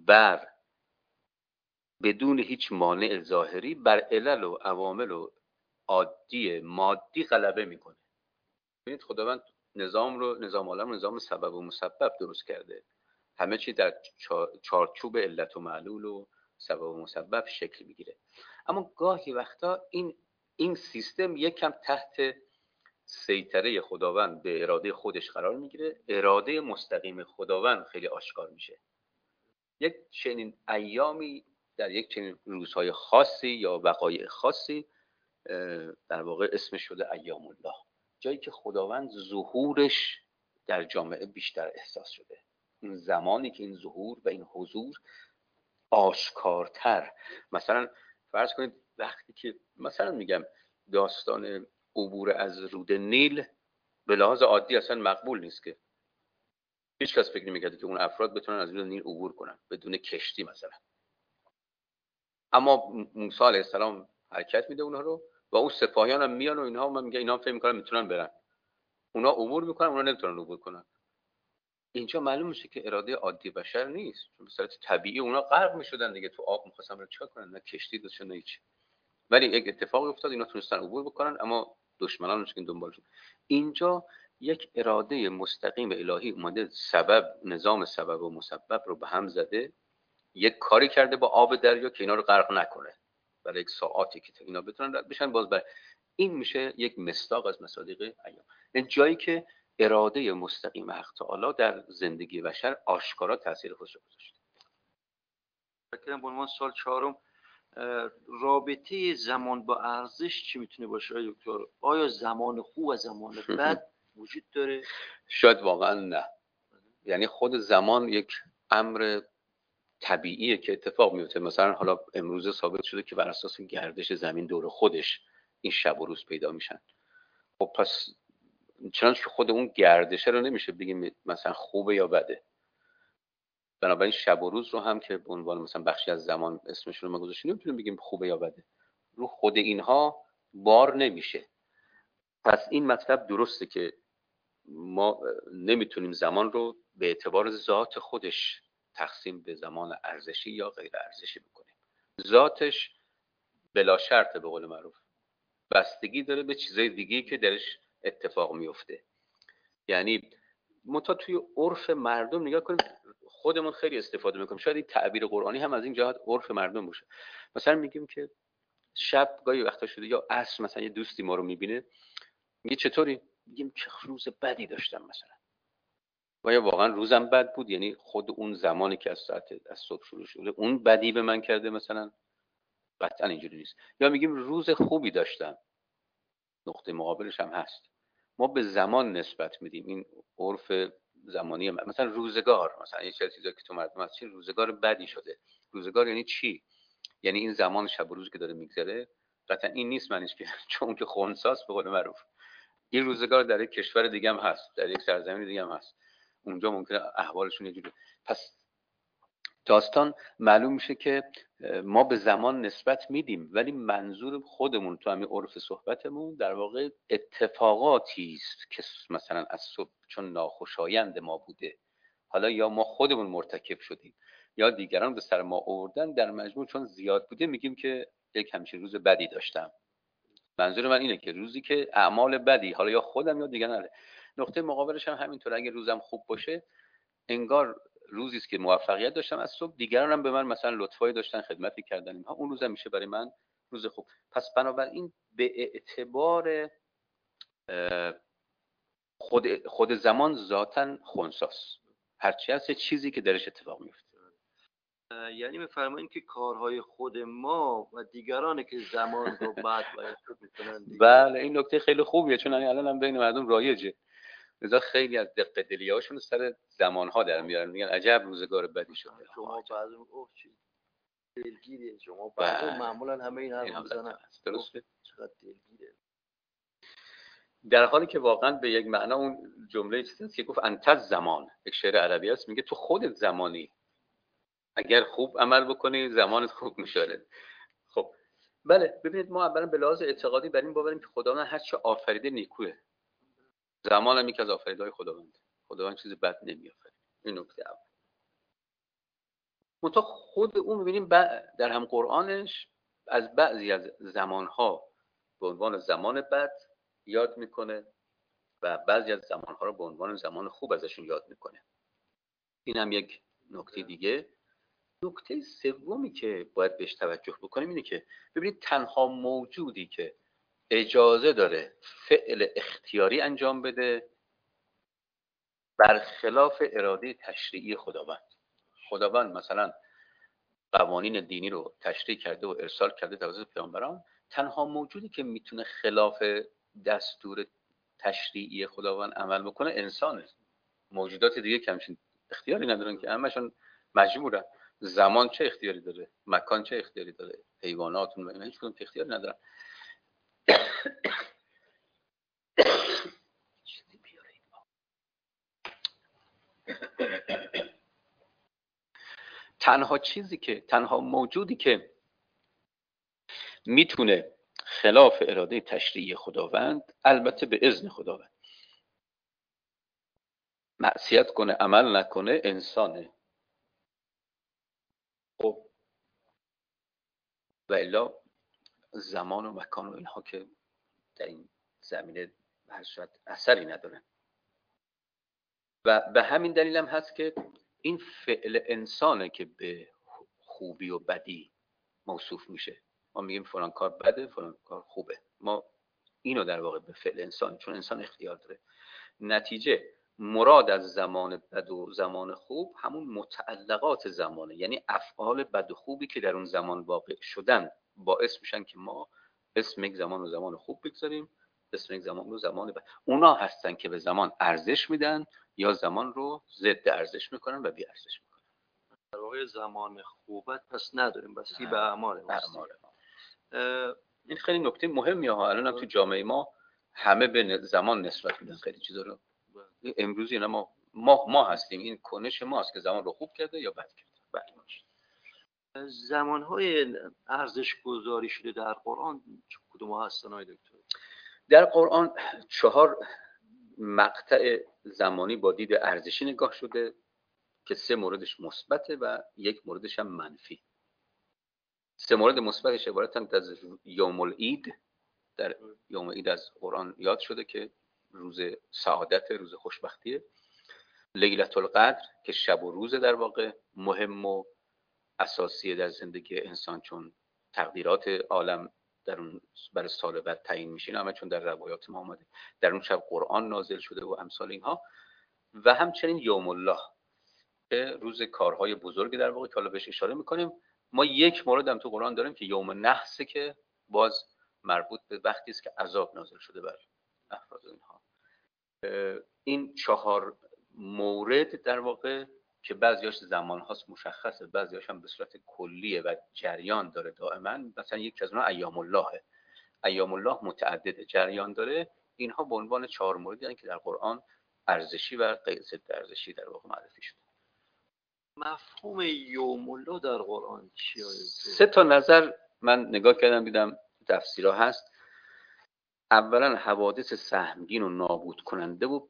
بر بدون هیچ مانع ظاهری بر علل و عوامل و عادی مادی غلبه میکنه. ببینید خداوند نظام عالم نظام سبب و مسبب درست کرده. همه چی در چارچوب علت و معلول و سبب و مسبب شکل میگیره. اما گاهی وقتا این سیستم یکم تحت سیطره خداوند به اراده خودش قرار میگیره. اراده مستقیم خداوند خیلی آشکار میشه. یک چنین ایامی در یک چنین روزهای خاصی یا وقایع خاصی در واقع اسمش شده ایام الله، جایی که خداوند ظهورش در جامعه بیشتر احساس شده. این زمانی که این ظهور و این حضور آشکارتر، مثلا فرض کنید وقتی که مثلا میگم داستان عبور از رود نیل به لحاظ عادی اصلا مقبول نیست که هیچ کس فکر نمی‌کرده که اون افراد بتونن از رود نیل عبور کنن بدون کشتی مثلا. اما موسی علیه السلام حرکت میده اونها رو و اون سپاهیان هم میان و اینها من میگه اینا فکر میکنن میتونن برن، اونا عبور میکنن، اونا نمیتونن عبور کنن. اینجا معلوم میشه که اراده عادی بشر نیست، چون به صورت طبیعی اونا غرق میشدن دیگه، تو آب می‌خواستن رو چیکار کنن، نه کشتی داشتن نه هیچ. ولی یک اتفاقی افتاد، اینا تونستن عبور بکنن اما دشمنانش که دنبالشون. اینجا یک اراده مستقیم الهی اومده نظام سبب و مسبب رو به هم زده، یک کاری کرده با آب دریا که اینا رو غرق نکنه برای یک ساعاتی که اینا بتونن رد بشن باز بر این میشه یک مصداق از مصادیق ایام. این جایی که اراده مستقیم حق تعالی در زندگی بشر آشکارا تاثیر خودش گذاشته. فکر کنم عنوان سال 4 رابطه زمان با ارزش چی میتونه باشه دکتر؟ آیا زمان خوب و زمان بد وجود داره؟ شاید واقعا نه. یعنی خود زمان یک امر طبیعیه که اتفاق میفته. مثلا حالا امروزه ثابت شده که بر اساس گردش زمین دور خودش این شب و روز پیدا میشن. خب پس چنانچه که خود اون گردشه رو نمیشه بگیم مثلا خوبه یا بده. بنابراین شب و روز رو هم که به عنوان مثلا بخشی از زمان اسمش رو ما گذاشتیم نمیتونیم بگیم خوبه یا بده. رو خود اینها بار نمیشه. پس این مطلب درسته که ما نمیتونیم زمان رو به اعتبار ذات خودش تقسیم به زمان ارزشی یا غیر ارزشی بکنیم. ذاتش بلا شرطه، به قول معروف بستگی داره به چیزای دیگه‌ای که درش اتفاق میفته. یعنی توی عرف مردم نگاه کنیم، خودمون خیلی استفاده میکنیم، شاید این تعبیر قرآنی هم از این جهت عرف مردم باشه. مثلا میگیم که شب گاهی وقتا شده یا عصر مثلا یه دوستی ما رو میبینه میگه چطوری؟ میگیم که روز بدی داشتم مثلا. و یا واقعا روزم بد بود، یعنی خود اون زمانی که از صبح شروع شده اون بدی به من کرده مثلا. قطعا اینجوری نیست. یا میگیم روز خوبی داشتم، نقطه مقابلش هم هست. ما به زمان نسبت میدیم، این عرف زمانی مثلا روزگار، مثلا یه چیزی که تو مردم هست چی روزگار بدی شده. روزگار یعنی چی؟ یعنی این زمان شب و روز که داره میگذره. قطعا این نیست معنیش که چون که خنثاست به قول معروف. این روزگار در یک کشور دیگه هم هست، در یک سرزمین دیگه هم هست، اونجا ممکنه احوالشون یه جوری. پس داستان معلوم میشه که ما به زمان نسبت میدیم، ولی منظور خودمون تو همین عرف صحبتمون در واقع اتفاقاتی است که مثلا از صبح چون ناخوشایند ما بوده، حالا یا ما خودمون مرتکب شدیم یا دیگران به سر ما آوردن، در مجموع چون زیاد بوده میگیم که یک همچین روز بدی داشتم. منظور من اینه که روزی که اعمال بدی، حالا یا خودم یا دیگران، نقطه مقابلش هم همینطور. اگه روزم خوب باشه انگار روزی است که موفقیت داشتم از صبح، دیگران هم به من مثلا لطفایی داشتن، خدمتی کردن، اینها، اون روزم میشه برای من روز خوب. پس بنابراین به اعتبار خود زمان ذاتاً خنثاست، هرچی هست چیزی که درش اتفاق میفته. یعنی میفرمایید که کارهای خود ما و دیگرانی که زمان رو بعد باید میکنن. بله این نکته خیلی خوبیه، چون الان هم بین مردم رایجه. لذا خیلی از دق دلیاشون سر زمانها در میارن، میگن عجب روزگار بدی شده. شما بعضی اوه چی دلگیره، شما بعضی معمولا همه این حرف میزنن. درسته؟ چقدر دلگیره. در حالی که واقعا به یک معنا اون جمله چیزی که گفت انت زمان، یک شعر عربی است، میگه تو خودت زمانی، اگر خوب عمل بکنی زمانت خوب میشه. خب بله، ببینید ما اولا به لحاظ اعتقادی بر این باوریم که خداوند هر چه آفریده نیکوه. زمان هم یکی از آفریدهای خداوند چیز بد نمیآفرید. این نکته اول. منتها خود اون می‌بینیم در هم قرآنش از بعضی از زمانها به عنوان زمان بد یاد میکنه و بعضی از زمانها رو به عنوان زمان خوب ازشون یاد میکنه. این هم یک نکته دیگه. نکته سومی که باید بهش توجه بکنیم اینه که ببینید تنها موجودی که اجازه داره فعل اختیاری انجام بده برخلاف اراده تشریعی خداوند مثلا قوانین دینی رو تشریع کرده و ارسال کرده توسط پیامبران، تنها موجودی که میتونه خلاف دستور تشریعی خداوند عمل بکنه انسانه. موجودات دیگه که همچین اختیاری ندارن که همشون مجبورن. زمان چه اختیاری داره؟ مکان چه اختیاری داره؟ حیوانات هیچ کدوم اختیاری ندارن. تنها موجودی که میتونه خلاف اراده تشریعی خداوند، البته به اذن خداوند، معصیت کنه عمل نکنه انسانه. خب و الا زمان و مکان و اینها که در این زمینه هرچند اثری ندارن. و به همین دلیل هم هست که این فعل انسانه که به خوبی و بدی موصوف میشه. ما میگیم فلان کار بده، فلان کار خوبه. ما اینو در واقع به فعل انسان، چون انسان اختیار داره. نتیجه مراد از زمان بد و زمان خوب همون متعلقات زمانه، یعنی افعال بد و خوبی که در اون زمان واقع شدن باعث میشن که ما اسم یک زمان رو زمان خوب بگذاریم، اسم یک زمان رو زمان بد. اونا هستن که به زمان ارزش میدن یا زمان رو ضد ارزش میکنن و بی ارزش میکنن. در واقع زمان خوبت پس نداریم، بسیاری به اعمال ما. این خیلی نکته مهمیه ها. الان هم تو جامعه ما همه به زمان نسبت میدن خیلی چیزا رو. امروز اینا ما هستیم، این کنش ماست که زمان رو خوب کرده یا بد کرده. زمانهای ارزش گذاری شده در قرآن کدوم ها هستن های دکتر؟ در قرآن 4 مقطع زمانی با دید ارزشی نگاه شده که 3 موردش مثبته و 1 موردش هم منفی. 3 مورد مثبتش عبارتند از یوم العید. در یوم عید از قرآن یاد شده که روز سعادت، روز خوشبختیه. لیلة القدر که شب و روز در واقع مهم و اساسیه در زندگی انسان، چون تقدیرات عالم در اون برای سال بعد تعیین میشه، همه چون در روایات ما اومده. در اون شب قرآن نازل شده و امثال اینها. و همچنین یوم الله که روز کارهای بزرگی در واقع که حالا بهش اشاره میکنیم. ما 1 مورد هم تو قرآن داریم که یوم نحسه که باز مربوط به وقتی است که عذاب نازل شده بر افراد اینها. این 4 مورد در واقع که بعضیاش زمان هاست مشخصه، بعضیاش هم به صورت کلیه و جریان داره دائما. مثلا یکی از اونها ایام الله. ایام الله متعدد جریان داره. اینها به عنوان 4 موردی هستند که در قرآن ارزشی و غیر ضد ارزشی در واقع معرفی شده. مفهوم یوم الله در قرآن چیه؟ 3 تا نظر من نگاه کردم دیدم تفسیرها هست. اولا حوادث سهمگین و نابود کننده و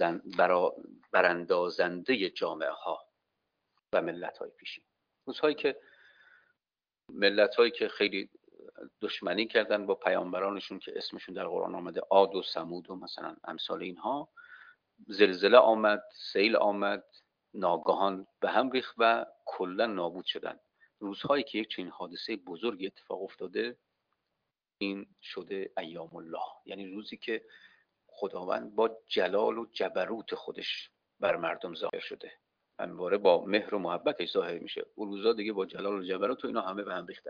براندازنده جامعه ها و ملت های پیشین. روزهایی که ملت هایی که خیلی دشمنی کردن با پیامبرانشون که اسمشون در قرآن آمده، عاد و ثمود و مثلا امثال اینها، زلزله آمد، سیل آمد، ناگهان به هم ریخت و کلا نابود شدن. روزهایی که یک چنین حادثه بزرگی اتفاق افتاده این شده ایام الله، یعنی روزی که خداوند با جلال و جبروت خودش بر مردم ظاهر شده، همواره با مهر و محبتش ظاهر میشه. اون روزا دیگه با جلال و جبروت و اینا همه به هم ریختن.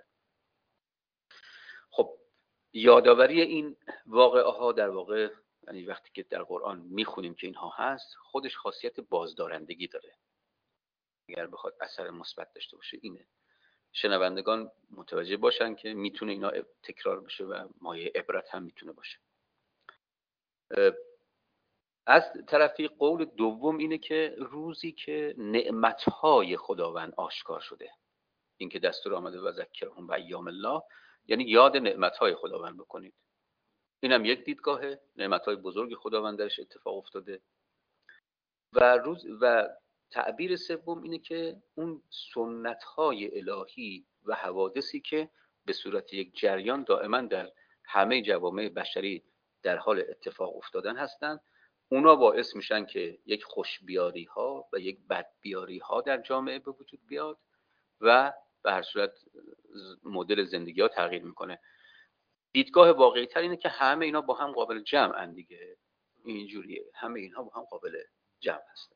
خب یادآوری این واقعه ها در واقع، یعنی وقتی که در قرآن میخونیم که اینها هست، خودش خاصیت بازدارندگی داره. اگر بخواد اثر مثبت داشته باشه اینه. شنوندگان متوجه باشن که میتونه اینا تکرار بشه و مایه عبرت هم میتونه باشه. از طرفی قول دوم اینه که روزی که نعمتهای خداوند آشکار شده، این که دستور آمده و ذکرهم به ایام الله، یعنی یاد نعمتهای خداوند بکنید. اینم یک دیدگاه، نعمتهای بزرگ خداوند درش اتفاق افتاده. و تعبیر سوم اینه که اون سنت‌های الهی و حوادثی که به صورت یک جریان دائما در همه جوامع بشری در حال اتفاق افتادن هستند، اونا باعث میشن که یک خوشبیاری ها و یک بدبیاری ها در جامعه به وجود بیاد و به هر صورت مدل زندگی ها تغییر میکنه. دیدگاه واقعی تر اینه که همه اینا با هم قابل جمعن دیگه، اینجوریه، همه اینها با هم قابل جمع هستن.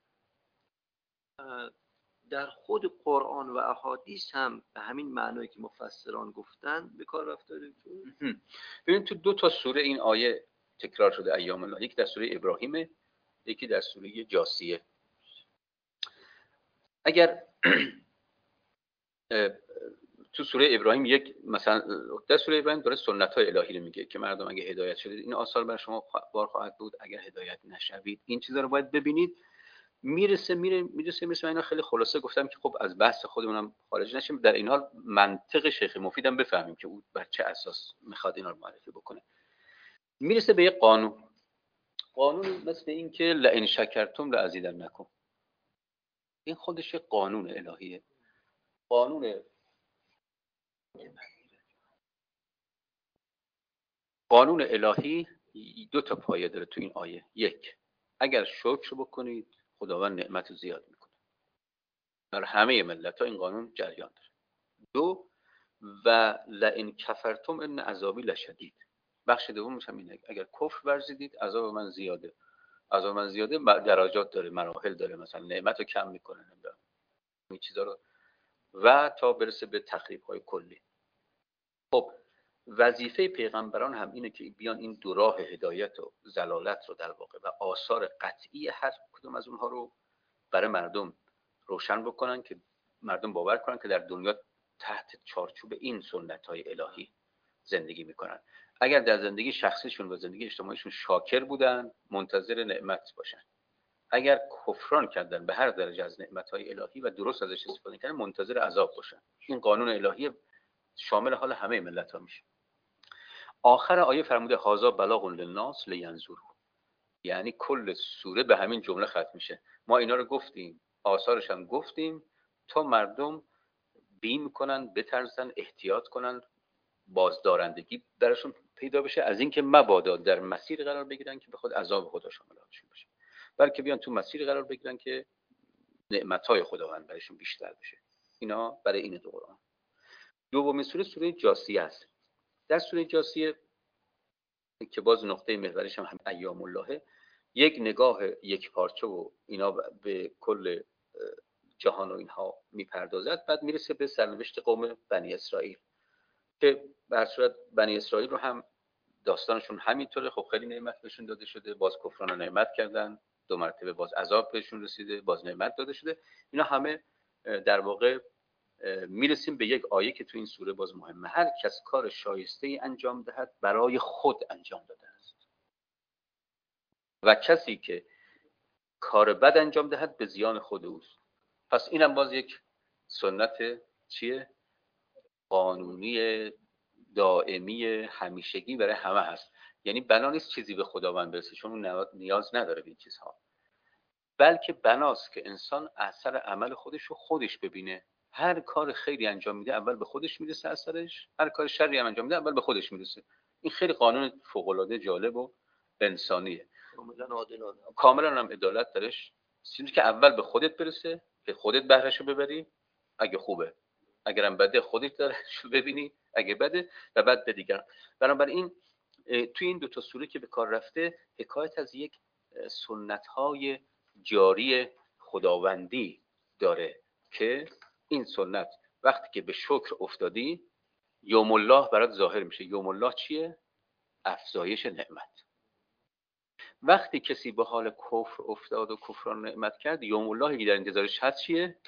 در خود قرآن و احادیث هم به همین معنایی که مفسران گفتن به کار رفته. ببین تو 2 تا سوره این آیه تکرار شده ایام الله، یکی در سوره ابراهیم، یکی در سوره جاثیه. اگر تو سوره ابراهیم یک مثلا در سوره ابراهیم داره سنت‌های الهی رو میگه که مردم اگه هدایت شدید این آثار بر شما بار خواهد بود، اگر هدایت نشوید این چیزا رو باید ببینید. میرسه اینا خیلی خلاصه گفتم که خب از بحث خودمونم خارج نشیم، در این حال منطق شیخ مفیدم بفهمیم که او بر چه اساس میخواد اینا رو معرفی بکنه. میرسه به یک قانون مثل این که لئن شکرتم لازیدنکم. این خودش قانون الهیه. قانون الهی 2 تا پایه داره تو این آیه. یک، اگر شکر بکنید خداوند نعمت رو زیاد میکنه. در همه ملت‌ها این قانون جریان داره. 2، و لئن کفرتم ان عذابی لشدید. بخش دومش هم اینه اگر کفر ورزیدید عذاب من زیاده. عذاب من زیاده درجات داره، مراحل داره، مثلا نعمت رو کم میکنه این چیزا رو، و تا برسه به تخریب‌های کلی. خب وظیفه پیغمبران هم اینه که بیان این 2 راه هدایت و ضلالت رو در واقع و آثار قطعی هر کدوم از اونها رو برای مردم روشن بکنن که مردم باور کنن که در دنیا تحت چارچوب این سنت‌های الهی زندگی میکنن. اگر در زندگی شخصیشون و زندگی اجتماعیشون شاکر بودن منتظر نعمت باشن، اگر کفران کردن به هر درجه از نعمت‌های الهی و درست ازش استفاده کردن منتظر عذاب باشن. این قانون الهی شامل حال همه ملت‌ها میشه. آخر آیه فرموده هازا بلاغ للناس لینظروا، یعنی کل سوره به همین جمله ختم میشه. ما اینا رو گفتیم، آثارش هم گفتیم تا مردم بیم کنن، بترسن، احتیاط کنن، بازدارندگی درشون پیدا بشه از اینکه مبادا در مسیر قرار بگیرن که به خود عذاب خدا شامل حالشون بشه، بلکه بیان تو مسیر قرار بگیرن که نعمت‌های خداوند برایشون بیشتر بشه. اینا برای این دو قرآن. دومین سوره جاثیه است. در سوره جاثیه که باز نقطه محوریش هم ایام الله، یک نگاه یک پارچه و اینا به کل جهان و اینها میپردازد. بعد میرسه به سرنوشت قوم بنی اسرائیل که به هر صورت بنی اسرائیل رو هم داستانشون همینطوره. خب خیلی نعمت بهشون داده شده، باز کفران و نعمت کردن، 2 مرتبه باز عذاب بهشون رسیده، باز نعمت داده شده. اینا همه در واقع میرسیم به یک آیه که تو این سوره باز مهمه. هر کس کار شایسته انجام دهد برای خود انجام داده است و کسی که کار بد انجام دهد به زیان خود اوست. پس اینم باز یک سنت چیه؟ قانونی دائمی همیشگی برای همه هست. یعنی بنا نیست چیزی به خداوند برسه چون اون نیاز نداره به این چیزها، بلکه بناست که انسان اثر عمل خودش رو خودش ببینه. هر کار خیری انجام میده اول به خودش میرسه اثرش، هر کار شری هم انجام میده اول به خودش میرسه. این خیلی قانون فوق العاده جالب و انسانیه، کاملا هم عدالت درش. چیزی که اول به خودت برسه که خودت بهرهشو ببری اگه خوبه، اگرم بده خودت درشو ببینی اگه بده، و بعد به دیگران. بنابراین توی این 2 تا سوره که به کار رفته حکایت از یک سنت‌های جاری خداوندی داره که این سنت وقتی که به شکر افتادی یوم الله برات ظاهر میشه. یوم الله چیه؟ افزایش نعمت. وقتی کسی به حال کفر افتاد و کفران نعمت کرد، یوم اللهی در انتظارش هست چیه؟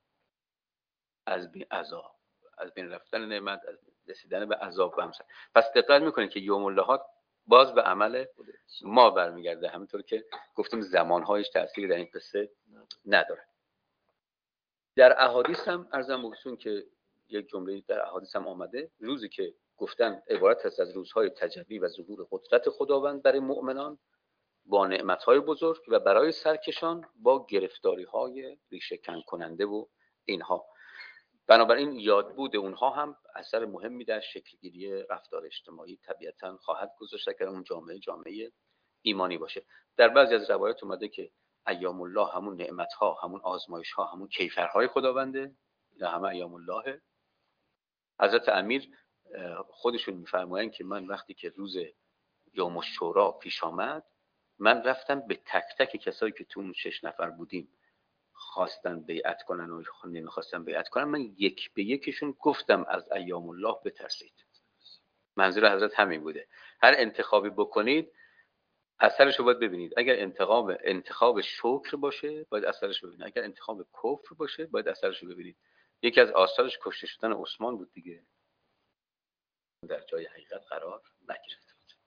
از بین عذاب، از بین رفتن نعمت، از رسیدن به عذاب و همسر. پس دقت میکنید که یوم الله ها باز به عمل ما برمیگرده، همینطور که گفتیم زمانهایش تأثیر در این قصه نداره. در احادیث هم ارزم بهتون که یک جمله در احادیث هم آمده، روزی که گفتن عبارت هست از روزهای تجلی و ظهور قدرت خداوند برای مؤمنان، با نعمت‌های بزرگ و برای سرکشان با گرفتاری‌های ریشه کن کننده و اینها. بنابراین یادبود اونها هم اثر مهمی در شکلگیری رفتار اجتماعی طبیعتاً خواهد گذاشت اگر اون جامعه ایمانی باشه. در بعضی از روایات اومده که ایام الله همون نعمت‌ها، همون آزمایش‌ها، همون کیفرهای خداونده، اینا همه ایام الله. حضرت امیر خودشون می‌فرمایند که من وقتی که روز یوم الشورا پیش آمد، من رفتم به تک تک کسایی که تو اون 6 نفر بودیم خواستن بیعت کنن و نمیخواستن بیعت کنن، من یک به یکشون گفتم از ایام الله بترسید. منظور حضرت همین بوده. هر انتخابی بکنید اثرش رو باید ببینید. اگر انتخاب شکر باشه باید اثرش رو ببینید، اگر انتخاب کفر باشه باید اثرش رو ببینید. یکی از آثارش کشته شدن عثمان بود دیگه، در جای حقیقت قرار نگرفت.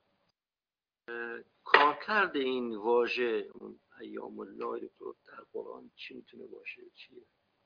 کارکرد این واژه ایام الله رو در قرآن چی میتونه باشه؟ چیه؟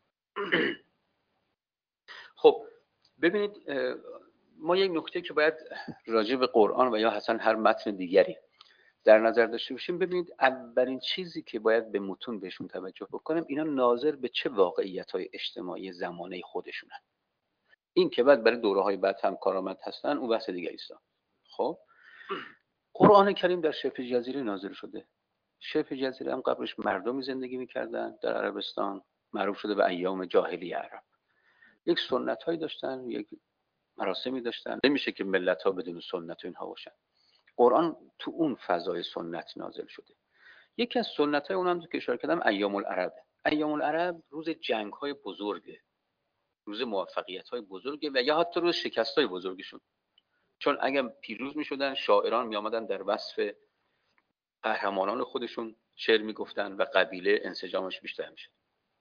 خب ببینید، ما یک نکته که باید راجع به قرآن و یا اصلا هر متن دیگری در نظر داشته باشیم، ببینید اولین چیزی که باید به متون بهشون توجه بکنیم، اینا ناظر به چه واقعیت‌های اجتماعی زمانه خودشونن. این که بعد برای دوره‌های بعد هم کارآمد هستن اون بحث دیگه است. خب قرآن کریم در شبه جزیره نازل شده. شبه جزیره هم قبلش مردمی زندگی می‌کردن در عربستان، معروف شده به ایام جاهلی عرب. یک سنت‌هایی داشتن، یک مراسمی داشتن. نمیشه که ملت‌ها بدون سنت و اینها باشن. قرآن تو اون فضای سنت نازل شده. یکی از سنت‌های اونم که اشاره کردم ایام العرب. ایام العرب روز جنگ‌های بزرگه، روز موفقیت‌های بزرگه و یا حتی روز شکست‌های بزرگشون. چون اگر پیروز می‌شدن شاعران می‌آمدن در وصف قهرمانان خودشون شعر می‌گفتن و قبیله انسجامش بیشتر میشه.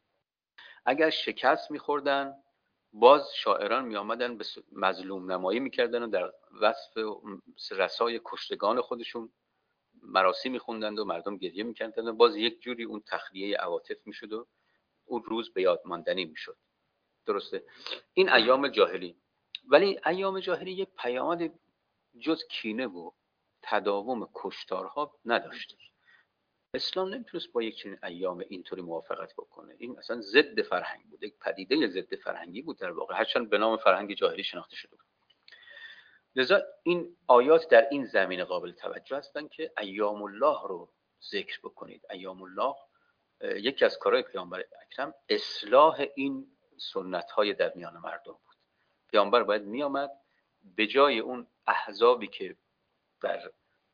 اگر شکست می‌خوردن باز شاعران می‌آمدن به مظلوم نمایی می‌کردن و در وصف رسای کشتگان خودشون مراسم می‌خوندند و مردم گریه می‌کردند و باز یک جوری اون تخلیه عواطف می‌شد و اون روز به یاد ماندنی می‌شد. درسته؟ این ایام جاهلی. ولی ایام جاهلی یک پیامد جز کینه و تداوم کشتارها نداشت. اسلام نمیتونست با یک چنین ایام اینطوری موافقت بکنه. این اصلا ضد فرهنگ بود، یک پدیده ضد فرهنگی بود در واقع، هرچند به نام فرهنگ جاهلی شناخته شده بود. لذا این آیات در این زمینه قابل توجه هستند که ایام الله رو ذکر بکنید. ایام الله یکی از کارهای پیامبر اکرم اصلاح این سنت‌های در میان مردم بود. پیامبر باید میآمد به جای اون احزابی که بر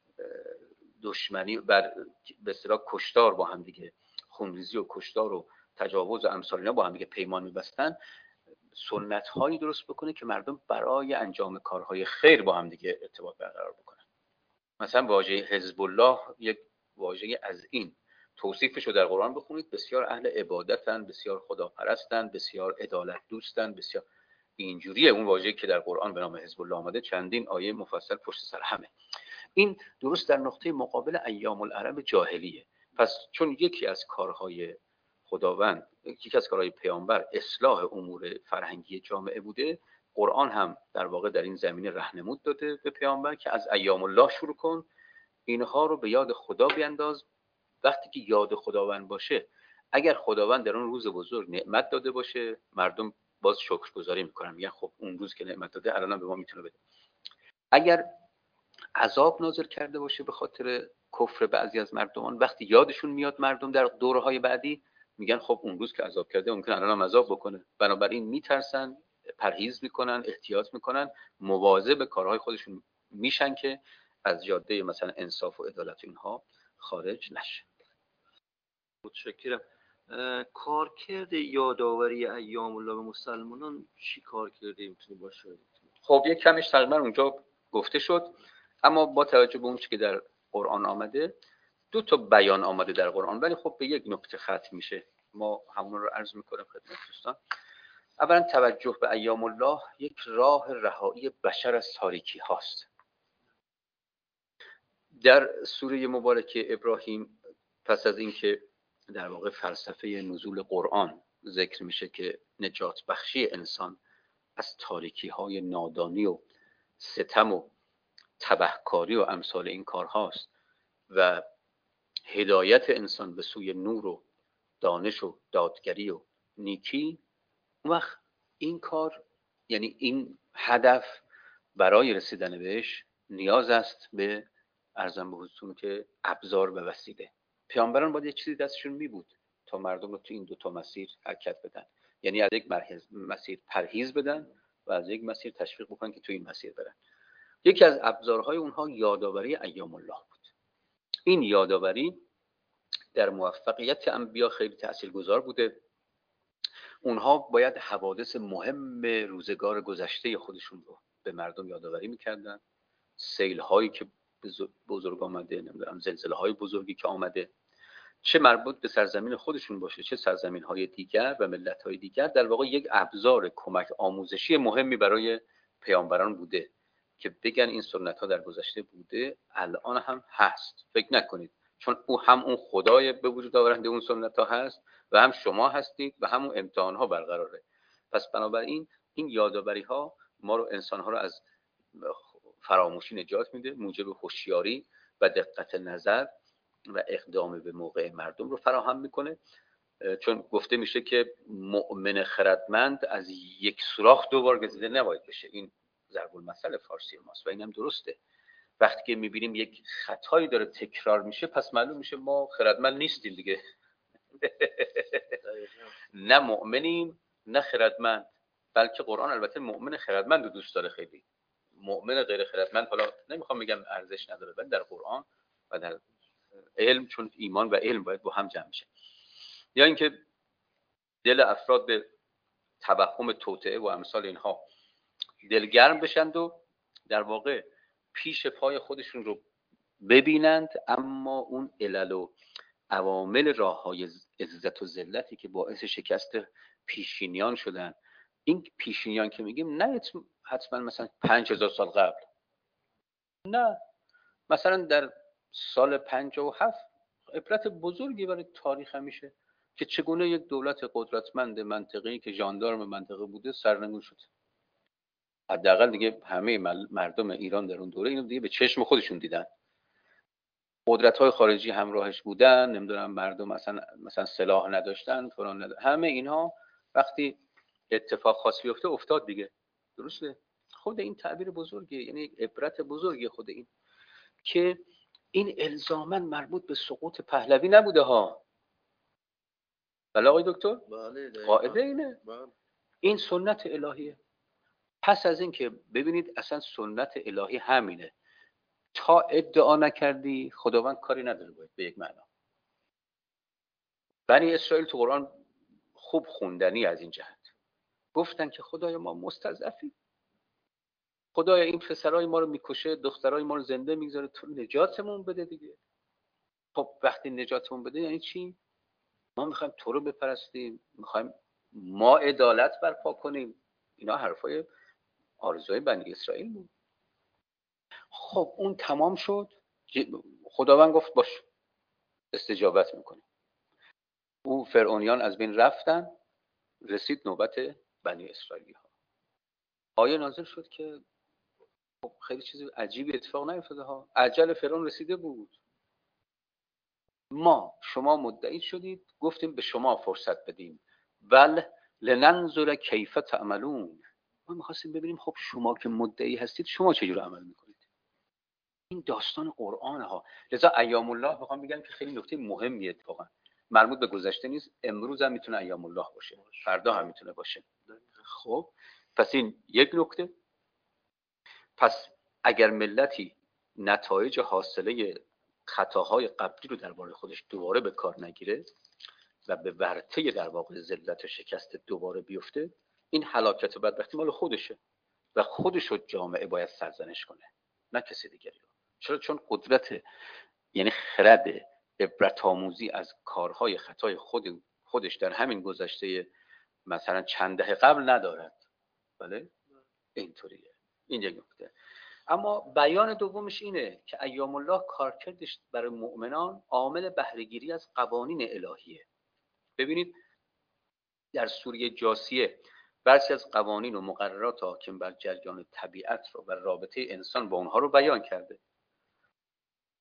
دشمنی، بر به اصطلاح کشتار با هم دیگه، خونریزی و کشتار و تجاوز و امثال اینا با هم دیگه پیمان می‌بستن، سنت‌هایی درست بکنه که مردم برای انجام کارهای خیر با هم دیگه ارتباط برقرار بکنن. مثلا واژه حزب الله یک واژه از این توصیفش رو در قرآن بخونید، بسیار اهل عبادتن، بسیار خداپرستن، بسیار عدالت دوستن، بسیار اینجوریه. اون واژه‌ای که در قرآن به نام حزب الله آمده چندین آیه مفصل پشت سر همه. این درست در نقطه مقابل ایام العرب جاهلیه. پس چون یکی از کارهای خداوند، یکی از کارهای پیامبر اصلاح امور فرهنگی جامعه بوده، قرآن هم در واقع در این زمینه راهنمود داده به پیامبر که از ایام الله شروع کن، اینها رو به یاد خدا بینداز. وقتی که یاد خداوند باشه، اگر خداوند در اون روز بزرگ نعمت داده باشه، مردم باز شکرگزاری میکنن، میگن خب اون روز که نعمت داده الان به ما میتونه بده. اگر عذاب نازل کرده باشه به خاطر کفر بعضی از مردمان، وقتی یادشون میاد مردم در دوره‌های بعدی، میگن خب اون روز که عذاب کرده ممکن الان هم عذاب بکنه. بنابراین میترسن، پرهیز میکنن، احتیاط میکنن، مواظب کارهای خودشون میشن که از جاده مثلا انصاف و عدالت اینها خارج نشه. متشکرم. کارکرد یادآوری ایام الله به مسلمانان چی کارکردی میتونه باشه؟ خب یک کمش تقریبا اونجا گفته شد، اما با توجه به اون چیزی که در قرآن آمده، 2 تا بیان آمده در قرآن، ولی خب به یک نکته ختم میشه. ما همون رو عرض میکنم خدمت دوستان. اولا توجه به ایام الله یک راه رهایی بشر از تاریکی هاست. در سوره مبارکه ابراهیم پس از اینکه در واقع فلسفه نزول قرآن ذکر میشه که نجات بخشی انسان از تاریکی های نادانی و ستم و تبهکاری و امثال این کار هاست و هدایت انسان به سوی نور و دانش و دادگری و نیکی، اون وقت این کار، یعنی این هدف برای رسیدن بهش نیاز است به ارزم به حضورتون که ابزار و وسیله. پیامبران باید یه چیزی دستشون می بود تا مردم رو تو این دوتا مسیر حرکت بدن، یعنی از یک مسیر پرهیز بدن و از یک مسیر تشویق بکنن که تو این مسیر برن. یکی از ابزارهای اونها یادآوری ایام الله بود. این یادآوری در موفقیت انبیا خیلی تاثیرگذار بوده. اونها باید حوادث مهم روزگار گذشته خودشون رو به مردم یادآوری میکردن. سیل هایی که بزرگ آمده، نمیدونم زلزله های بزرگی که آمده، چه مربوط به سرزمین خودشون باشه چه سرزمین های دیگر و ملت های دیگر، در واقع یک ابزار کمک آموزشی مهمی برای پیامبران بوده که بگن این سنت ها در گذشته بوده، الان هم هست. فکر نکنید چون او هم اون خدای به وجود آورنده اون سنت ها هست و هم شما هستید و همون امتحان ها برقراره. پس بنابراین این یادآوری ها ما رو، انسان ها رو از فراموشی نجات میده، موجب هوشیاری و دقت نظر و اقدام به موقع مردم رو فراهم میکنه. چون گفته میشه که مؤمن خردمند از یک سوراخ دو بار گزیده نباید بشه. این ضرب المثل فارسی ماست و اینم درسته. وقتی که میبینیم یک خطایی داره تکرار میشه پس معلوم میشه ما خردمند نیستیم دیگه. نه مؤمنیم نه خردمند. بلکه قرآن البته مؤمن خردمند رو دوست داره خیلی. مؤمن غیر خردمند حالا نمیخوام بگم ارزش نداره، ولی در قرآن و در علم، چون ایمان و علم باید با هم جمع شه، یا اینکه دل افراد به توهم توطئه و امثال اینها دلگرم بشند و در واقع پیش پای خودشون رو ببینند، اما اون علل و عوامل راههای عزت و ذلتی که باعث شکست پیشینیان شدن، این پیشینیان که میگیم نه حتما مثلا 5000 سال قبل، نه، مثلا در سال 57 عبرت بزرگی برای تاریخ همیشه که چگونه یک دولت قدرتمند منطقه‌ای که ژاندارم منطقه بوده سرنگون شد. حداقل دیگه همه مردم ایران در اون دوره اینو دیگه به چشم خودشون دیدن. قدرت‌های خارجی همراهش بودن، نمیدونم مردم مثلا سلاح نداشتن، فلان نداشتن. همه اینها وقتی اتفاق خاص بیفته افتاد دیگه. درسته؟ خود این تعبیر بزرگیه، یعنی عبرت بزرگی خود این که این الزاماً مربوط به سقوط پهلوی نبوده ها. بله آقای دکتر؟ بله قاعده اینه. این سنت الهیه. پس از این که ببینید اصلا سنت الهی همینه، تا ادعا نکردی خداوند کاری نداره باید به یک معنا. بنی اسرائیل تو قرآن خوب خوندنی از این جهت گفتن که خدای ما مستضعفی، خدای این پسرای ما رو میکشه، دخترای ما رو زنده میگذاره، تو نجاتمون بده دیگه. خب وقتی نجاتمون بده یعنی چی؟ ما میخوایم تو رو بپرستیم، میخوایم ما عدالت برپا کنیم. اینا حرفای آرزوی بنی اسرائیل بود. خب اون تمام شد، خداوند گفت باش استجابت میکنیم. اون فرعونیان از بین رفتن، رسید نوبت بنی اسرائیلی ها. آیه نازل شد که خب خیلی چیز عجیبی اتفاق نیفتاده ها. اجل فرعون رسیده بود. شما مدعی شدید، گفتیم به شما فرصت بدیم، لننظر کیف تعملون. ما می‌خواستیم ببینیم خب شما که مدعی هستید شما چجوری عمل میکنید. این داستان قرآن ها. لذا ایام الله میخوام بگم که خیلی نکته مهمیه، اتفاقا مربوط به گذشته نیست، امروز هم میتونه ایام الله باشه، فردا هم میتونه باشه. خب پس این یک نکته. پس اگر ملتی نتایج حاصله خطاهای قبلی رو درباره خودش دوباره به کار نگیره و به ورطه در واقع ذلت و شکست دوباره بیفته، این هلاکت و بدبختی مال خودشه و خودش رو جامعه باید سرزنش کنه، نه کسی دیگری رو. چرا؟ چون قدرت، یعنی خرد عبرت آموزی از کارهای خطای خودش در همین گذشته مثلا چند دهه قبل ندارد. بله اینطوریه. این یک نکته. اما بیان دومش اینه که ایام الله کارکردش برای مؤمنان عامل بهره‌گیری از قوانین الهیه. ببینید در سوره جاثیه بعضی از قوانین و مقررات حاکم بر جریان طبیعت رو و رابطه انسان با اونها رو بیان کرده.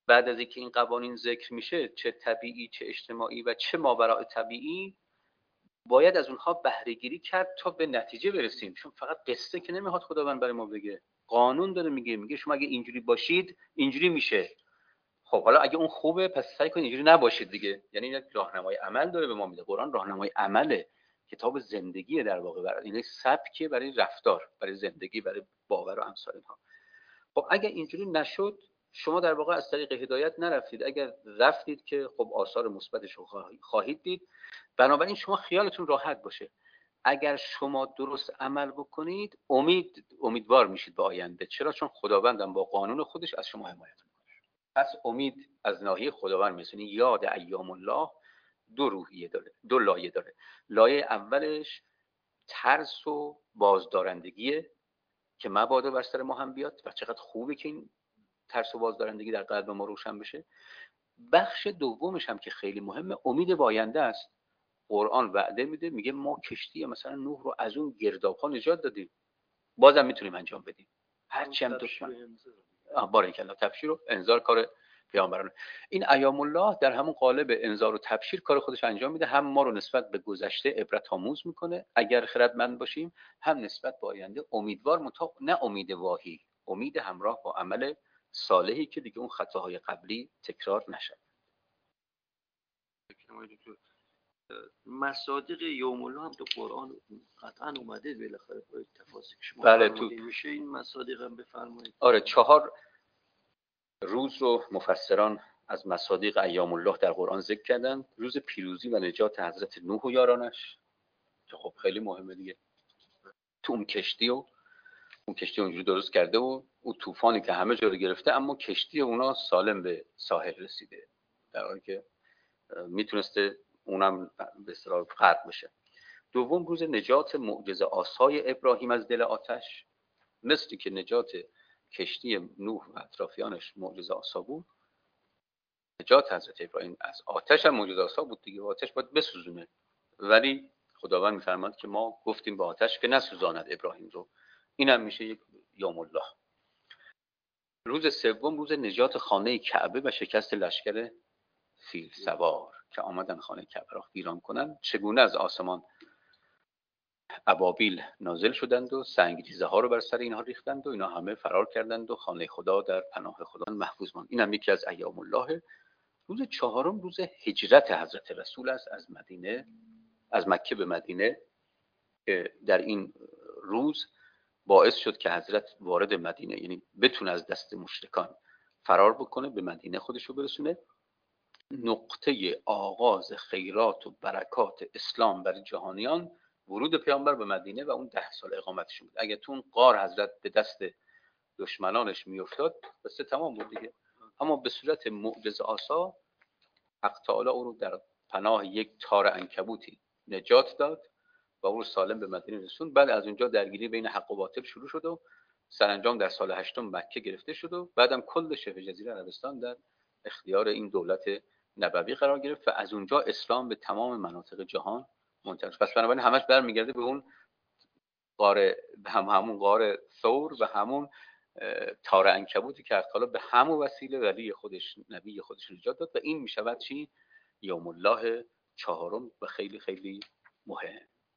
بعد از اینکه این قوانین ذکر میشه، چه طبیعی چه اجتماعی و چه ماوراء طبیعی، باید از اونها بهره گیری کرد تا به نتیجه برسیم. چون فقط قصه که نمیخواد خداوند برای ما بگه، قانون داره میگه شما اگه اینجوری باشید اینجوری میشه. خب حالا اگه اون خوبه، پس سعی کنید اینجوری نباشید دیگه. یعنی یک راهنمای عمل داره به ما میده. قرآن راهنمای عمله، کتاب زندگیه در واقع، برای این سبکه برای رفتار، برای زندگی، برای باور و امثال اینها. خب اگه اینجوری نشد، شما در واقع از طریق هدایت نرفتید. اگر رفتید که خب آثار مثبتش رو خواهید دید. بنابراین شما خیالتون راحت باشه، اگر شما درست عمل بکنید امیدوار میشید به آینده. چرا؟ چون خداوندم با قانون خودش از شما حمایت میکنه. پس امید از ناحیه خداوند میسونی. یاد ایام الله دو روحیه داره، دو لایه داره. لایه اولش ترس و بازدارندگیه که مبادا بر سر ما هم بیاد، و چقدر خوبه که این ترس و بازدارندگی در قلب ما روشن بشه. بخش دومش هم که خیلی مهمه، امید به آینده است. قرآن وعده میده، میگه ما کشتی مثلا نوح رو از اون گرداب‌ها نجات دادیم، بازم میتونیم انجام بدیم هرچی هم دشمن. بارک الله. تبشیر و انذار کار پیامبران. این ایام الله در همون قالب انذار و تبشیر کار خودش انجام میده. هم ما رو نسبت به گذشته عبرت آموز میکنه اگر خردمند باشیم، هم نسبت به آینده امیدوار، نه امید واهی، امید همراه با عمل صالحی که دیگه اون خطاهای قبلی تکرار نشه. مصادیق یوم الله هم تو قرآن قطعا اومده بالاخره با تفاصیل شما. بله، تو میشه این مصادیق هم بفرمایید. آره، 4 روز رو مفسران از مصادیق ایام الله در قرآن ذکر کردن. روز پیروزی و نجات حضرت نوح و یارانش که خب خیلی مهمه دیگه. تو اون کشتی اونجوری درست کرده و اون طوفانی که همه جا رو گرفته، اما کشتی اونا سالم به ساحل رسیده، در حالی که میتونسته اونم به اصطلاح غرق بشه. دوم، روز نجات معجزه آسای ابراهیم از دل آتش. مثلی که نجات کشتی نوح و اطرافیانش معجزه آسا بود، نجات حضرت ابراهیم از آتش هم معجزه آسا بود دیگه. آتش باید بسوزونه، ولی خداوند میفرماد که ما گفتیم به آتش که نسوزاند ابراهیم رو. اینم میشه یک یوم الله. روز سوم، روز نجات خانه کعبه و شکست لشکر فیل سوار که آمدن خانه کعبه را ویران کنن. چگونه از آسمان ابابیل نازل شدند و سنگریزه ها رو بر سر اینها ریختند و اینا همه فرار کردند و خانه خدا در پناه خدا محفوظ ماند. اینم یکی از ایام الله. روز چهارم روز هجرت حضرت رسول است از مکه به مدینه، که در این روز باعث شد که حضرت وارد مدینه، یعنی بتونه از دست مشرکان فرار بکنه، به مدینه خودش رو برسونه. نقطه آغاز خیرات و برکات اسلام برای جهانیان ورود پیامبر به مدینه و اون 10 سال اقامتشون بود. اگه تو اون غار حضرت به دست دشمنانش میافتاد، بس تمام بود دیگه. اما به صورت معجزه آسا حق تعالی او رو در پناه یک تار عنکبوتی نجات داد و او رو سالم به مدینه رسوند. بعد از اونجا درگیری بین حق و باطل شروع شد و سرانجام در سال 8 مکه گرفته شد و بعدم کل شبه جزیره عربستان در اختیار این دولت نبوی قرار گرفت و از اونجا اسلام به تمام مناطق جهان منتشر شد. پس بنابراین همش برمیگرده به اون غار، همون غار ثور و همون تار عنکبوتی که حق به همون وسیله ولی خودش، نبی خودش نجات داد. و این میشود چی؟ یوم الله چهارم و خیلی خیلی مهم.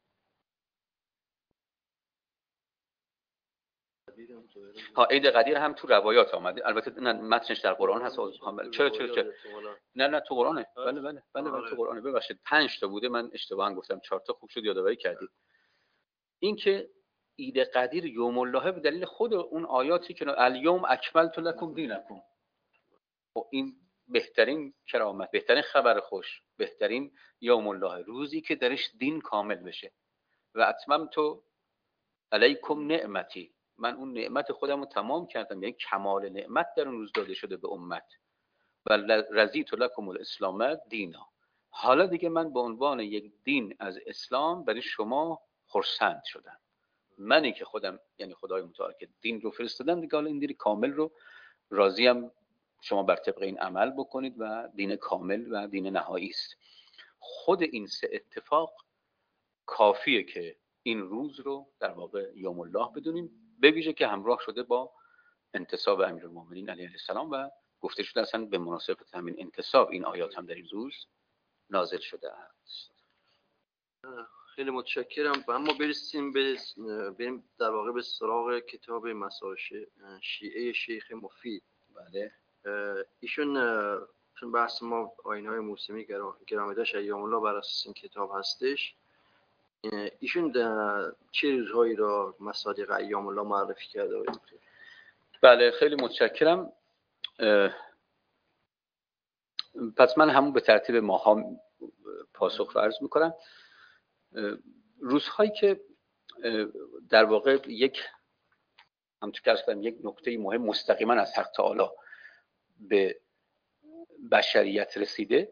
عید قدیر هم تو روایات آمده، البته نه متنش در قرآن هست. چرا نه تو قرآنه. بله تو قرآنه. ببخشید 5 تا بوده، من اشتباها گفتم 4 تا. خوب شد یادآوری کردید. این که عید قدیر یوم الله به دلیل خود اون آیاتی که الیوم اکملت لکم دینکم، و این بهترین کرامت، بهترین خبر خوش، بهترین یوم الله، روزی که درش دین کامل بشه. و اتممت علیکم نعمتی، من اون نعمت خودم رو تمام کردم، یعنی کمال نعمت در اون روز داده شده به امت. و رضیت لکم الاسلام دینا، حالا دیگه من به عنوان یک دین از اسلام برای شما خرسند شدم. منی که خودم، یعنی خدای متعال که دین رو فرستادم، دیگه حالا این دین کامل رو راضیم شما بر طبق این عمل بکنید و دین کامل و دین نهایی است. خود این 3 اتفاق کافیه که این روز رو در واقع یوم الله بدونیم، به ویژه که همراه شده با انتصاب امیرالمومنین علیه السلام و گفته شده اصلا به مناسبت همین انتصاب این آیات هم در این روز نازل شده است. خیلی متشکرم. و اما بریم در واقع به سراغ کتاب مسائل شیعه شیخ مفید. بله. ایشون چون بحث ما آیین‌های موسیقی گرامیداش ایام الله بر اساس این کتاب هستش، ایشون چه روزهایی را مصادیق ایام الله معرفی کرده؟ بله خیلی متشکرم. پس من همون به ترتیب ماها پاسخ رو عرض میکنم. روزهایی که در واقع همونطور که گفتم یک نکته مهم مستقیما از حق تعالی به بشریت رسیده،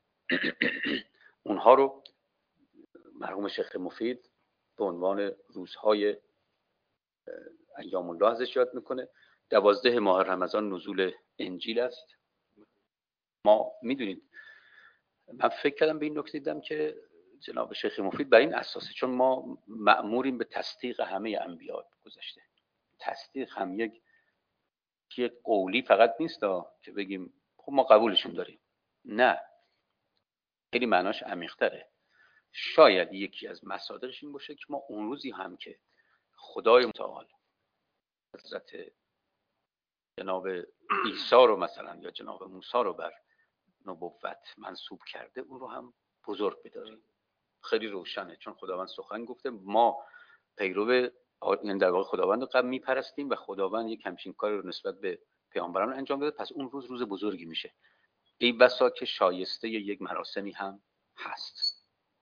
اونها رو مرحوم شیخ مفید به عنوان روزهای ایام الله ازش یاد میکنه. 12 ماه رمضان نزول انجیل است. ما میدونید، من فکر کردم به این نکته دیدم که جناب شیخ مفید بر این اساسه، چون ما مأموریم به تصدیق همه انبیا گذشته. تصدیق هم یک قولی فقط نیست که بگیم خب ما قبولشون داریم. نه، خیلی معناش عمیق‌تره. شاید یکی از مصادرش این باشه که ما اون روزی هم که خدای متعال حضرت جناب عیسی رو مثلا یا جناب موسی رو بر نبوت منصوب کرده، اون رو هم بزرگ بداریم. خیلی روشنه، چون خداوند سخن گفته ما پیرو یعنی در واقع خداوند رو قبل میپرستیم و خداوند یک همچین کاری رو نسبت به پیامبران انجام داده، پس اون روز بزرگی میشه. ای بسا که شایسته یک مراسمی هم هست.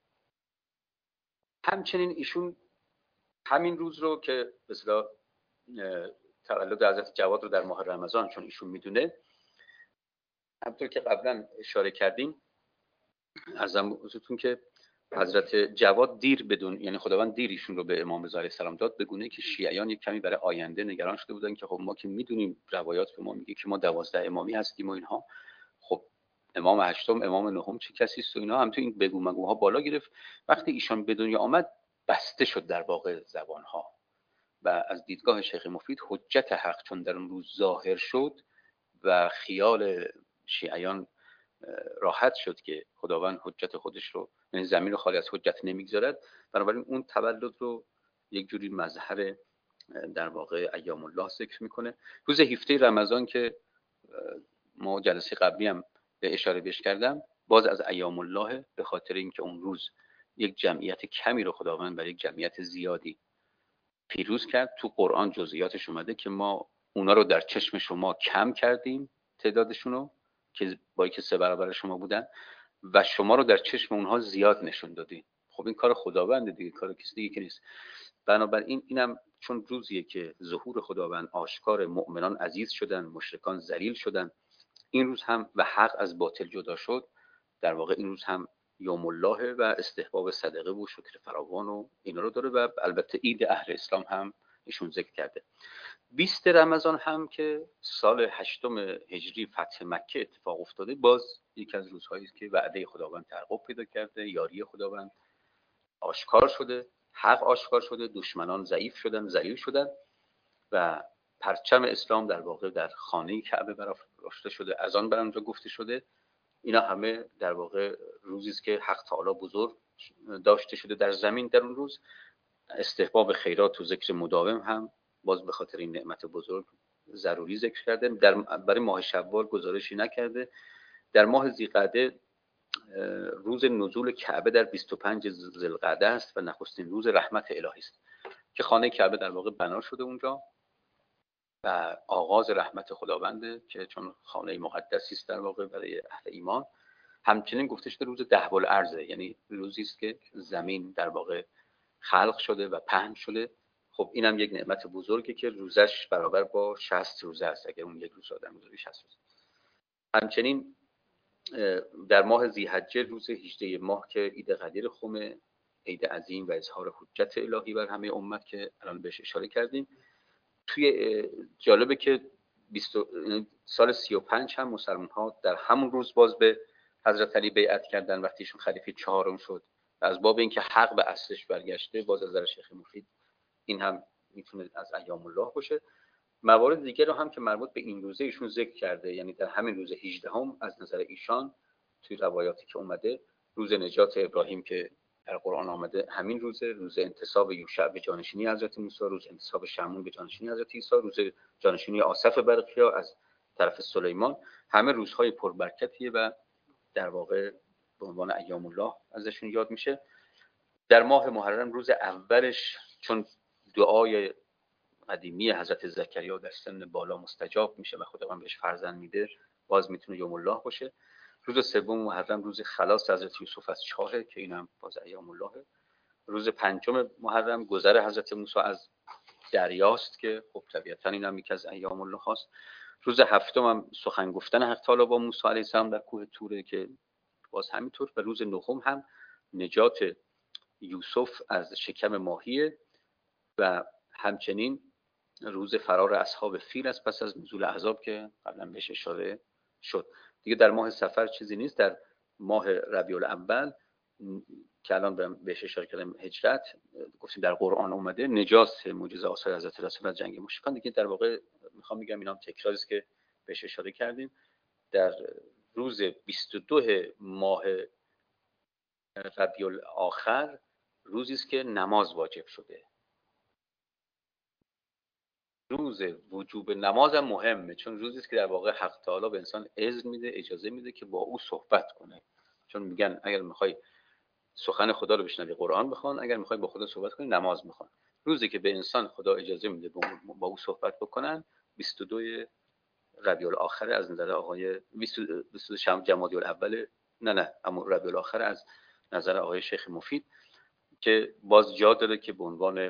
همچنین ایشون همین روز رو که به اصطلاح تولد حضرت جواد رو در ماه رمضان، چون ایشون میدونه، همونطور که قبلا اشاره کردیم عرضم حضورتون که حضرت جواد یعنی خداوند دیر ایشون رو به امام رضا علیه السلام داد، به گونه که شیعیان یک کمی برای آینده نگران شده بودن که خب ما که میدونیم روایات به ما میگه که ما 12 امامی هستیم و اینها، خب امام هشتم امام نهم چه کسی است و اینا، هم تو این بگو مگوها بالا گرفت. وقتی ایشان به دنیا آمد بسته شد در واقع زبانها و از دیدگاه شیخ مفید حجت حق چون در اون روز ظاهر شد و خیال شیعیان راحت شد که خداوند حجت خودش رو، یعنی زمین رو خالی از حجت نمیگذارد، بنابراین اون تولد رو یک جوری مظهر در واقع ایام الله ذکر میکنه. روز 17 رمضان که ما جلسه قبلی هم به اشاره بهش کردم، باز از ایام الله، به خاطر اینکه اون روز یک جمعیت کمی رو خداوند برای یک جمعیت زیادی پیروز کرد. تو قرآن جزئیاتش اومده که ما اونا رو در چشم شما کم کردیم تعدادشون رو که با اینکه 3 برابر شما بودن و شما رو در چشم اونها زیاد نشون دادیم. خب این کار خداونده دیگه، کار کسی دیگه که نیست. بنابراین اینم چون روزیه که ظهور خداوند آشکار، مؤمنان عزیز شدن، مشرکان ذلیل شدن، این روز هم و حق از باطل جدا شد، در واقع این روز هم یوم الله و استحباب صدقه و شکر فراوان و اینا رو داره و البته عید اهل اسلام هم ایشون ذکر کرده. 20 رمضان هم که سال 8 هجری فتح مکه اتفاق افتاده، باز یکی از روزهایی است که وعده خداوند تحقق پیدا کرده، یاری خداوند آشکار شده، حق آشکار شده، دشمنان ضعیف شدن، ذلیل شدن و پرچم اسلام در واقع در خانه کعبه برافراشته شده، اذان بر آنجا گفته شده. اینا همه در واقع روزی است که حق تعالی بزرگ داشته شده در زمین. در اون روز استحباب خیرات و ذکر مداوم هم باز به خاطر این نعمت بزرگ ضروری ذکر کرده. برای ماه شوال گزارشی نکرده. در ماه ذی‌قعده روز نزول کعبه در 25 ذوالقعده است و نخستین روز رحمت الهی است که خانه کعبه در واقع بنا شده اونجا و آغاز رحمت خداونده که چون خانه مقدسی است در واقع برای اهل ایمان. همچنین گفته شده روز دهب الارض، یعنی روزی است که زمین در واقع خلق شده و پهن شده. خب اینم یک نعمت بزرگه که روزش برابر با 60 روزه است اگر اون یک روز آدم بزرگی 60 روز. همچنین در ماه ذی‌حجه روز 18 ماه که عید قدیر خم، عید عظیم و اظهار حجت الهی بر همه امت که الان بهش اشاره کردیم. توی جالبه که سال 35 هم مسلمان ها در همون روز باز به حضرت علی بیعت کردن وقتی ایشون خلیفه 4 شد. از باب اینکه حق به اصلش برگشته، باز از نظر شیخ مفید این هم میتونه از ایام الله باشه. موارد دیگه رو هم که مربوط به این روزه ایشون ذکر کرده، یعنی در همین روز 18 از نظر ایشان توی روایاتی که اومده، روز نجات ابراهیم که در قرآن آمده همین روزه، روز انتصاب یوشع به جانشینی حضرت موسی، روز انتصاب شمعون به جانشینی حضرت عیسی، روز جانشینی آصف برقیا از طرف سلیمان، همه روزهای پربرکتیه و در واقع به عنوان ایام الله ازشون یاد میشه. در ماه محرم روز اولش چون دعای قدیمی حضرت زکریا در سن بالا مستجاب میشه و خداوند بهش فرزند میده، باز میتونه یوم الله باشه. روز سوم محرم روز خلاص حضرت یوسف از چاهه که اینم باز ایام اللهه. روز پنجم محرم گذر حضرت موسی از دریاست که خب طبیعتا اینم یکی از ایام الله هاست. روز هفتم هم سخن گفتن حق تعالی با موسی علیه السلام در کوه طوره که باز همینطور. و روز نهم هم نجات یوسف از شکم ماهیه و همچنین روز فرار اصحاب فیل است پس از نزول عذاب که قبلا بهش اشاره شد. دیگه در ماه صفر چیزی نیست. در ماه ربیع الاول که الان بهش اشاره کردم هجرت گفتیم در قرآن اومده، نجات معجزه آثار حضرت رسول از جنگ مشرکان. دیگه در واقع میخوام بگم اینا هم تکراری است که بهش اشاره کردیم. در روز 22 ماه ربیع الاخر روزی است که نماز واجب شده. روز وجوب نماز هم مهمه چون روزی است که در واقع حق تعالی به انسان اذن میده، اجازه میده که با او صحبت کنه. چون میگن اگر میخوای سخن خدا رو بشنوی قرآن بخوان، اگر میخوای با خدا صحبت کنی نماز بخوان. روزی که به انسان خدا اجازه میده با او صحبت بکنن 22 ربیع الاخر از نظر آقای 22 شهر جمادی الاول، نه اما ربیع الاخر از نظر آقای شیخ مفید که باز جا داره که به عنوان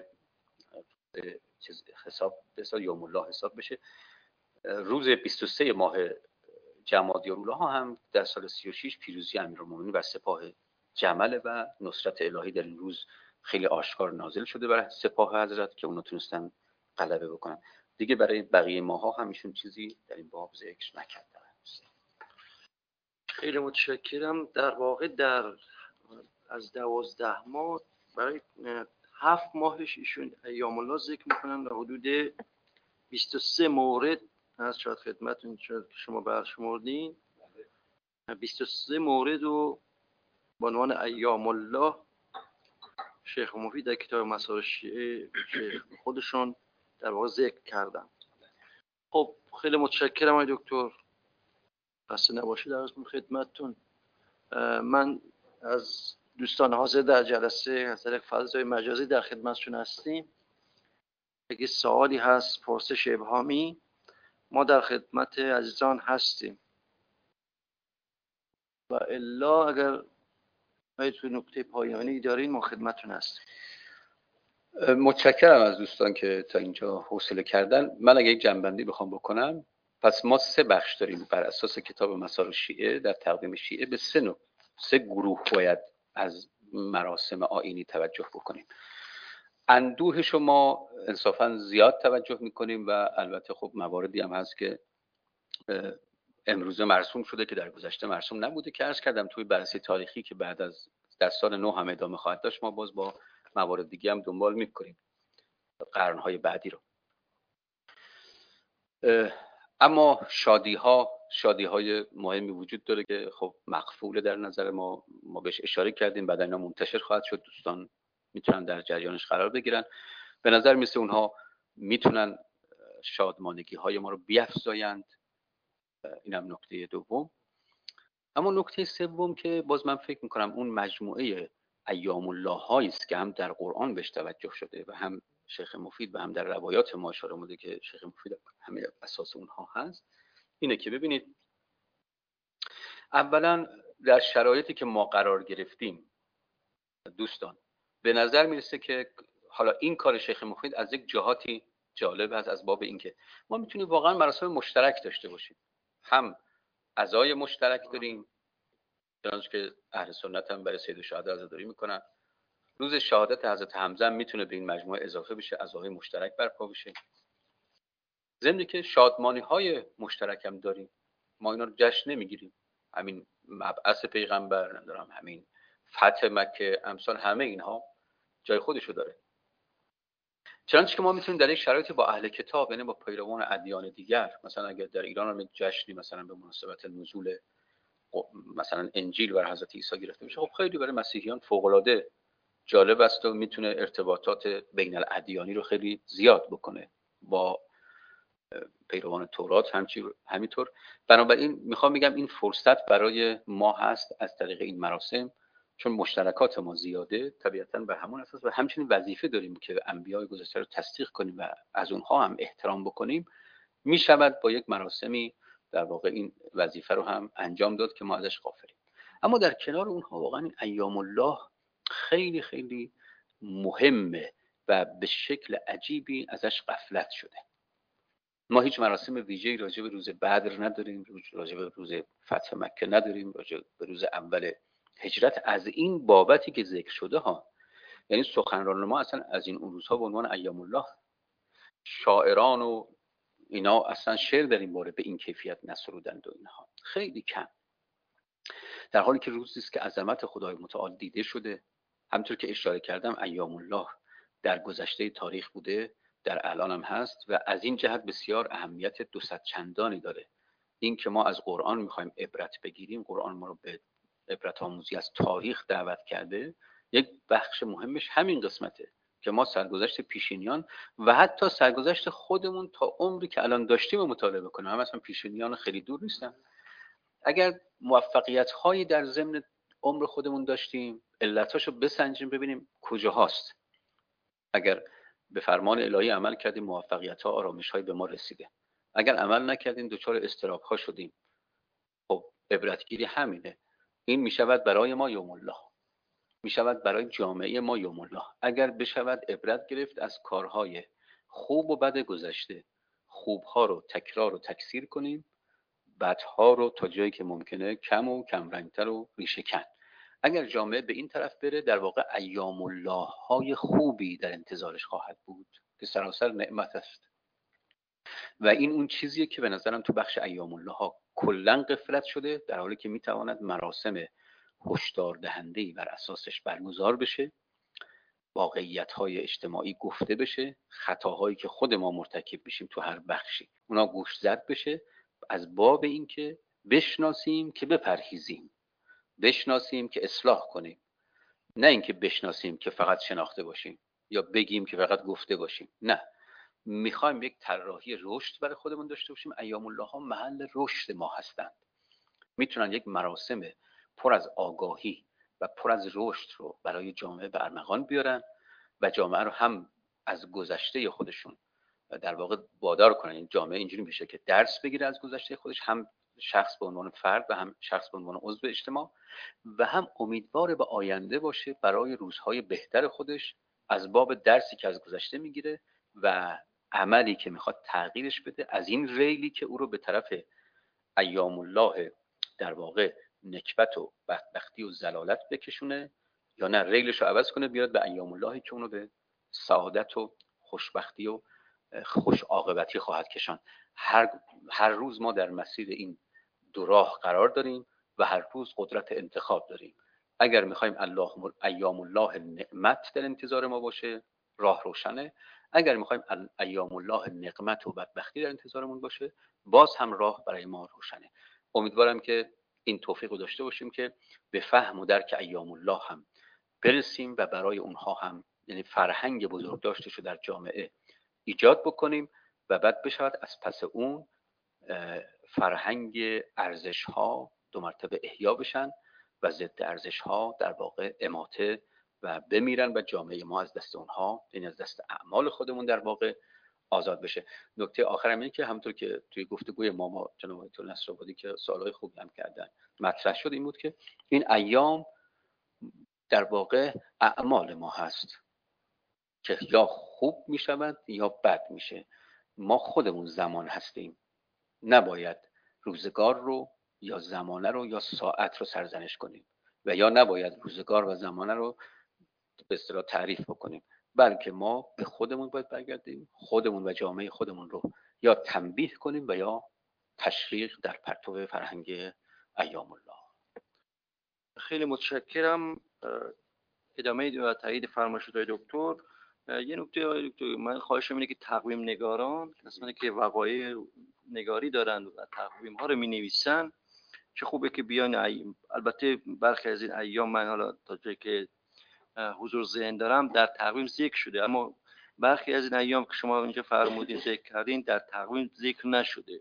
حساب بسیار یوم الله حساب بشه. روز 23 ماه جمادی الاولی هم در سال 36 پیروزی امیرالمومنین و سپاه جمل و نصرت الهی در این روز خیلی آشکار نازل شده برای سپاه حضرت که اونا تونستن غلبه بکنن. دیگه برای بقیه ماها هم ایشون چیزی در این باب ذکر نکردن. خیلی متشکرم. در واقع از 12 ماه برای 7 ماهش ایشون ایام الله ذکر میکنن و حدود 23 مورد از شاید خدمتتون شما برشمردین 23 مورد رو به عنوان ایام الله شیخ مفید در کتاب مسائل شیعه خودشون در واقع ذکر کردن. خب خیلی متشکرم آقای دکتر، خسته نباشید در خدمتتون. من از دوستان حاضر در جلسه از طریق فضای مجازی در خدمتشون هستیم. اگه سوالی هست، پرسش ابهامی، ما در خدمت عزیزان هستیم و الا اگر تو نکته پایانی دارین ما خدمتتون هستیم. متشکرم از دوستان که تا اینجا حوصله کردن. من اگه یک جنبندی بخوام بکنم، پس ما 3 بخش داریم بر اساس کتاب مسائل شیعه. در تقدیم شیعه به 3 گروه باید از مراسم آیینی توجه بکنیم. اندوه شما انصافا زیاد توجه میکنیم و البته خب مواردی هم هست که امروزه مرسوم شده که در گذشته مرسوم نبوده که عرض کردم توی بررسی تاریخی که بعد از در سال 9 هم ادامه خواهد داشت ما باز با موارد دیگه هم دنبال میکنیم قرنهای بعدی رو. اما شادی‌های مهمی وجود داره که خب مقفوله در نظر ما بهش اشاره کردیم، بعد اینا منتشر خواهد شد، دوستان میتونن در جریانش قرار بگیرن. به نظر میسه اونها میتونن شادمانگی های ما رو بیفزایند. اینم نکته دوم. اما نکته سوم که باز من فکر میکنم اون مجموعه ایام الله هایی است که هم در قرآن بهش توجه شده و هم شیخ مفید و هم در روایات ما اشاره بوده که شیخ مفید همه اساس اونها هست، اینه که ببینید اولا در شرایطی که ما قرار گرفتیم دوستان به نظر میرسه که حالا این کار شیخ مفید از یک جهاتی جالب هست، از باب اینکه ما میتونیم واقعا مراسم مشترک داشته باشیم. هم عزای مشترک داریم چنانچه که اهل سنت هم برای سید الشهدا عزاداری میکنن. روز شهادت حضرت حمزه میتونه به این مجموعه اضافه بشه، عزای مشترک برپا بشه. ضمن که شادمانی های مشترک هم داریم، ما اینا رو جشن نمیگیریم. همین مبعث پیغمبر ندارم، همین فتح مکه، امثال همه اینها جای خودشو داره. چنانچه که ما میتونیم در یک شرایطی با اهل کتاب، یعنی با پیروان ادیان دیگر، مثلا اگر در ایران هم جشنی مثلا به مناسبت نزول مثلا انجیل بر حضرت عیسی گرفته بشه، خب خیلی برای مسیحیان فوق العاده جالب است و میتونه ارتباطات بین الادیانی رو خیلی زیاد بکنه با پیروان تورات همینطور. بنابراین میخوام بگم این فرصت برای ما هست از طریق این مراسم، چون مشترکات ما زیاده طبیعتاً به همون اساس و همچنین وظیفه داریم که انبیای گذشته رو تصدیق کنیم و از اونها هم احترام بکنیم، میشود با یک مراسمی در واقع این وظیفه رو هم انجام داد که ما ازش غافلیم. اما در کنار اونها واقعا این ایام الله خیلی خیلی مهمه و به شکل عجیبی ازش غفلت شده. ما هیچ مراسم ویژه‌ای راجع به روز بدر نداریم، راجع به روز فتح مکه نداریم، راجع به روز اول هجرت از این بابتی که ذکر شده ها. یعنی سخنران ما اصلا از این روزها به عنوان ایام الله، شاعران و اینا اصلا شعر در این باره به این کیفیت نسرودند و اینها خیلی کم، در حالی که روزی است که عظمت خدای متعال دیده شده. همونطور که اشاره کردم ایام الله در گذشته تاریخ بوده، در الان هم هست و از این جهت بسیار اهمیت 200 چندانی داره. این که ما از قرآن میخوایم عبرت بگیریم، قرآن ما رو به عبرت آموزی از تاریخ دعوت کرده، یک بخش مهمش همین قسمته که ما سرگذشت پیشینیان و حتی سرگذشت خودمون تا عمری که الان داشتیم مطالعه کنیم. هم مثلا پیشینیان خیلی دور نیستن، اگر موفقیت هایی در ضمن عمر خودمون داشتیم علتاشو بسنجیم ببینیم کجا هاست. اگر به فرمان الهی عمل کردیم موفقیت ها آرامش های به ما رسیده، اگر عمل نکردیم دچار اضطراب ها شدیم. خب عبرتگیری همینه. این میشود برای ما یوم الله، میشود برای جامعه ما یوم الله. اگر بشود عبرت گرفت از کارهای خوب و بد گذشته، خوبها رو تکرار و تکثیر کنیم، بدها رو تا جایی که ممکنه کم و کم رنگتر و ریشه کن. اگر جامعه به این طرف بره در واقع ایام الله های خوبی در انتظارش خواهد بود که سراسر نعمت است. و این اون چیزیه که به نظرم تو بخش ایام الله ها کلا غفلت شده، در حالی که میتواند مراسم هشدار دهنده‌ای بر اساسش برگزار بشه، واقعیت های اجتماعی گفته بشه، خطاهایی که خود ما مرتکب میشیم تو هر بخشی اونا گوش زد بشه، از باب این که بشناسیم که بپرهیزیم، بشناسیم که اصلاح کنیم، نه اینکه بشناسیم که فقط شناخته باشیم یا بگیم که فقط گفته باشیم. نه، میخوایم یک طراحی رشد برای خودمون داشته باشیم. ایام الله ها محل رشد ما هستند، میتونن یک مراسم پر از آگاهی و پر از رشد رو برای جامعه به ارمغان بیارن و جامعه رو هم از گذشته خودشون در واقع وادار کنن. این جامعه اینجوری میشه که درس بگیره از گذشته خودش، هم شخص به عنوان فرد و هم شخص به عنوان عضو اجتماع، و هم امیدوار به آینده باشه برای روزهای بهتر خودش از باب درسی که از گذشته میگیره و عملی که میخواد تغییرش بده از این ریلی که او رو به طرف ایام الله در واقع نکبت و بدبختی و ضلالت بکشونه، یا نه ریلش رو عوض کنه بیاد به ایام اللهی که اونو به سعادت و خوشبختی و خوش عاقبتی خواهد کشان. هر روز ما در مسیر این دو راه قرار داریم و هر روز قدرت انتخاب داریم. اگر میخوایم ایام الله نعمت در انتظار ما باشه، راه روشنه. اگر میخوایم ایام الله نقمت و بدبختی در انتظارمون باشه، باز هم راه برای ما روشنه. امیدوارم که این توفیق رو داشته باشیم که به فهم و درک ایام الله هم برسیم و برای اونها هم یعنی فرهنگ بزرگداشتش رو در جامعه ایجاد بکنیم و بعد بشود از پس اون فرهنگ ارزش ها دو مرتبه احیا بشن و ضد ارزش ها در واقع اماته و بمیرن و جامعه ما از دست اونها، یعنی از دست اعمال خودمون در واقع آزاد بشه. نکته آخرم اینه که همونطور که توی گفتگوی ما جناب آقای نصرآبادی که سوالای خوبی هم کردن مطرح شد، این بود که این ایام در واقع اعمال ما هست که یا خوب میشود یا بد میشه. ما خودمون زمان هستیم، نباید روزگار رو یا زمانه رو یا ساعت رو سرزنش کنیم و یا نباید روزگار و زمانه رو به اصطلاح تعریف بکنیم، بلکه ما به خودمون باید برگردیم، خودمون و جامعه خودمون رو یا تنبیه کنیم و یا تشویق در پرتو فرهنگ ایام الله. خیلی متشکرم. ادامه و تایید فرمایشات دکتر. یه نکته آقای دکتر، من خواهشم اینه که تقویم نگاران، کسانی که وقایع نگاری دارن و تقویم ها رو می نویسن، چه خوبه که بیان البته برخی از این ایام من حالا تا جایی که حضور ذهن دارم در تقویم ذکر شده، اما برخی از این ایام که شما اینجا فرمودین ذکر کردین در تقویم ذکر نشده.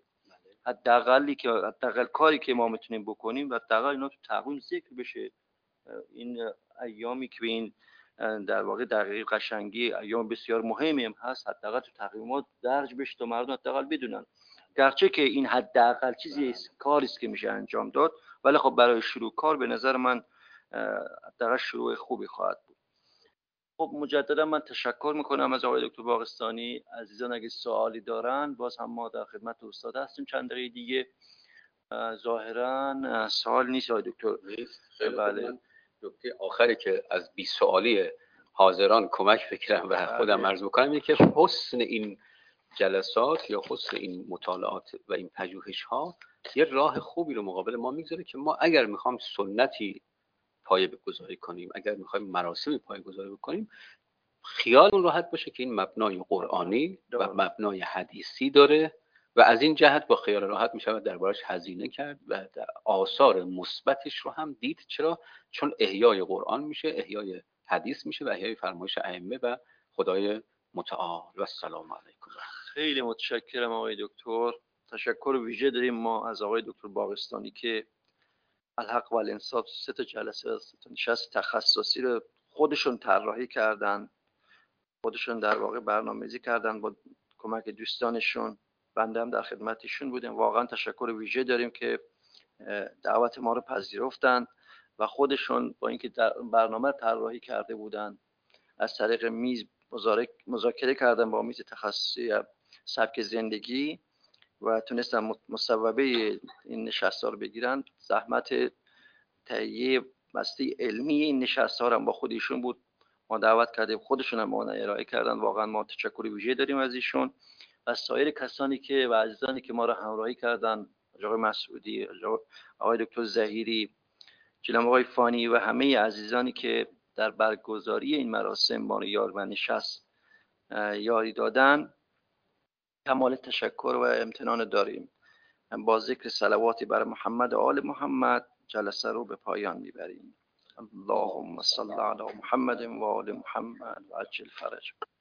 حداقل کاری که ما میتونیم بکنیم حداقل اینا تو تقویم ذکر بشه. این ایامی که به این در واقع دقیق قشنگی ایام بسیار مهمی هم هست، حداقل تو تقویمات درج بشه تا مردم حداقل بدونن، گرچه که این حداقل چیزی است، کاری است که میشه انجام داد، ولی خب برای شروع کار به نظر من حداقل شروع خوبی خواهد بود. خب مجددا من تشکر میکنم از آقای دکتر باغستانی. عزیزان اگه سوالی دارن باز هم ما در خدمت استاد هستیم چند دقیقه دیگه. ظاهرا سوال نیست آقای دکتر. نیست. بله. نکته آخری که از 20 سوالی حاضران کمک بگیرم و خودم عرض بکنم اینه که حسن این جلسات یا حسن این مطالعات و این پژوهش ها یه راه خوبی رو مقابل ما میگذاره که ما اگر میخوام سنتی پایه گذاری کنیم، اگر میخوایم مراسمی پایه گذاری بکنیم، خیالمون راحت باشه که این مبنای قرآنی و مبنای حدیثی داره و از این جهت با خیال راحت میشه دربارش هزینه کرد و آثار مثبتش رو هم دید. چرا؟ چون احیای قرآن میشه، احیای حدیث میشه و احیای فرمایش ائمه و خدای متعال. و السلام علیکم. خیلی متشکرم آقای دکتر. تشکر ویژه داریم ما از آقای دکتر باغستانی که الحق و الانصاف 3 تا جلسه 3 تا نشست تخصصی رو خودشون طراحی کردن، خودشون در واقع برنامه‌ریزی کردن با کمک دوستانشون. بنده هم در خدمتشون بودم. واقعا تشکر ویژه داریم که دعوت ما رو پذیرفتند و خودشون با اینکه برنامه طراحی کرده بودن از طریق میز مذاکره کردن با میز تخصصی سبک زندگی و تونستن مصوبه این نشست‌ها رو بگیرن. زحمت تهیه بسته علمی این نشست‌ها هم با خودشون بود. ما دعوت کردیم، خودشون هم ما ارائه کردن. واقعا ما تشکر ویژه داریم از ایشون و سایر کسانی که و عزیزانی که ما را همراهی کردن، آقای مسعودی، آقای دکتر ظهیری، جناب آقای فانی و همه عزیزانی که در برگزاری این مراسم ما را یار و نشست یاری دادن. کمال تشکر و امتنان داریم. با ذکر صلواتی بر محمد و آل محمد جلسه رو به پایان میبریم. اللهم صل علی محمد و آل محمد و عجل فرج.